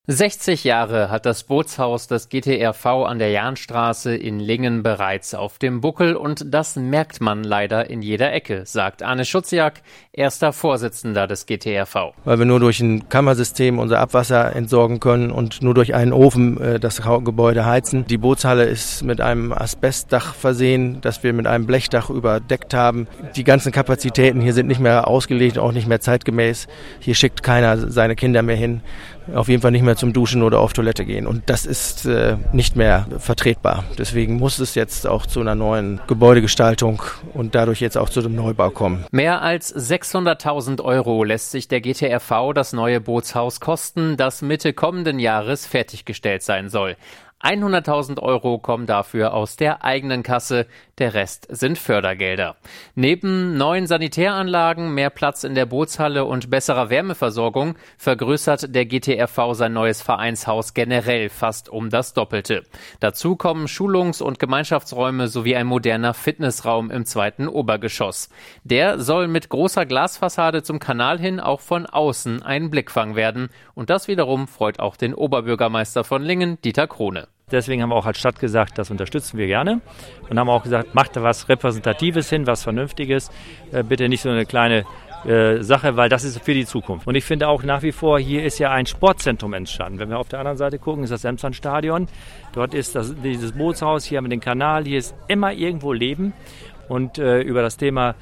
60 Jahre hat das Bootshaus des GTRV an der Jahnstraße in Lingen bereits auf dem Buckel und das merkt man leider in jeder Ecke, sagt Arne Schutziak, erster Vorsitzender des GTRV. Weil wir nur durch ein Kammersystem unser Abwasser entsorgen können und nur durch einen Ofen das Gebäude heizen. Die Bootshalle ist mit einem Asbestdach versehen, das wir mit einem Blechdach überdeckt haben. Die ganzen Kapazitäten hier sind nicht mehr ausgelegt, auch nicht mehr zeitgemäß. Hier schickt keiner seine Kinder mehr hin. Auf jeden Fall nicht mehr zum Duschen oder auf Toilette gehen. Und das ist nicht mehr vertretbar. Deswegen muss es jetzt auch zu einer neuen Gebäudegestaltung und dadurch jetzt auch zu dem Neubau kommen. Mehr als 600.000 € lässt sich der GTRV das neue Bootshaus kosten, das Mitte kommenden Jahres fertiggestellt sein soll. 100.000 € kommen dafür aus der eigenen Kasse, der Rest sind Fördergelder. Neben neuen Sanitäranlagen, mehr Platz in der Bootshalle und besserer Wärmeversorgung vergrößert der GTRV sein neues Vereinshaus generell fast um das Doppelte. Dazu kommen Schulungs- und Gemeinschaftsräume sowie ein moderner Fitnessraum im zweiten Obergeschoss. Der soll mit großer Glasfassade zum Kanal hin auch von außen ein Blickfang werden. Und das wiederum freut auch den Oberbürgermeister von Lingen, Dieter Krone. Deswegen haben wir auch als Stadt gesagt, das unterstützen wir gerne. Und haben auch gesagt, macht da was Repräsentatives hin, was Vernünftiges. Bitte nicht so eine kleine Sache, weil das ist für die Zukunft. Und ich finde auch nach wie vor, hier ist ja ein Sportzentrum entstanden. Wenn wir auf der anderen Seite gucken, ist das Emslandstadion. Dort ist dieses Bootshaus, hier haben wir den Kanal, hier ist immer irgendwo Leben. Und über das Thema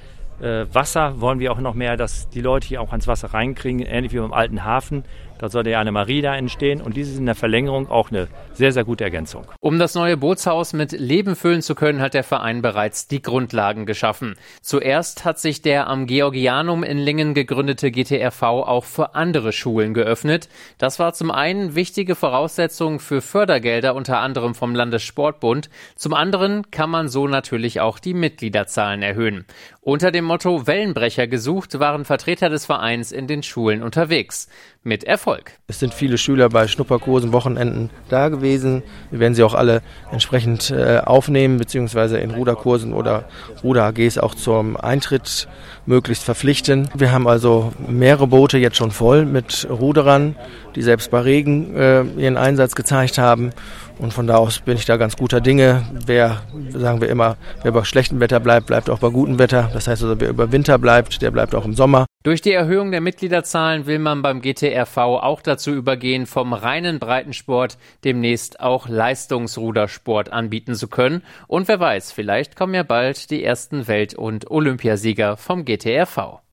Wasser wollen wir auch noch mehr, dass die Leute hier auch ans Wasser reinkriegen, ähnlich wie beim alten Hafen. Da soll ja eine Marina entstehen und dies ist in der Verlängerung auch eine sehr, sehr gute Ergänzung. Um das neue Bootshaus mit Leben füllen zu können, hat der Verein bereits die Grundlagen geschaffen. Zuerst hat sich der am Georgianum in Lingen gegründete GTRV auch für andere Schulen geöffnet. Das war zum einen wichtige Voraussetzung für Fördergelder, unter anderem vom Landessportbund. Zum anderen kann man so natürlich auch die Mitgliederzahlen erhöhen. Unter dem Motto Wellenbrecher gesucht waren Vertreter des Vereins in den Schulen unterwegs. Mit Erfolg. Es sind viele Schüler bei Schnupperkursen, Wochenenden da gewesen. Wir werden sie auch alle entsprechend aufnehmen, beziehungsweise in Ruderkursen oder Ruder-AGs auch zum Eintritt möglichst verpflichten. Wir haben also mehrere Boote jetzt schon voll mit Ruderern, die selbst bei Regen ihren Einsatz gezeigt haben. Und von da aus bin ich da ganz guter Dinge. Wer bei schlechtem Wetter bleibt, bleibt auch bei gutem Wetter. Das heißt also, wer über Winter bleibt, der bleibt auch im Sommer. Durch die Erhöhung der Mitgliederzahlen will man beim GTRV auch dazu übergehen, vom reinen Breitensport demnächst auch Leistungsrudersport anbieten zu können. Und wer weiß, vielleicht kommen ja bald die ersten Welt- und Olympiasieger vom GTRV.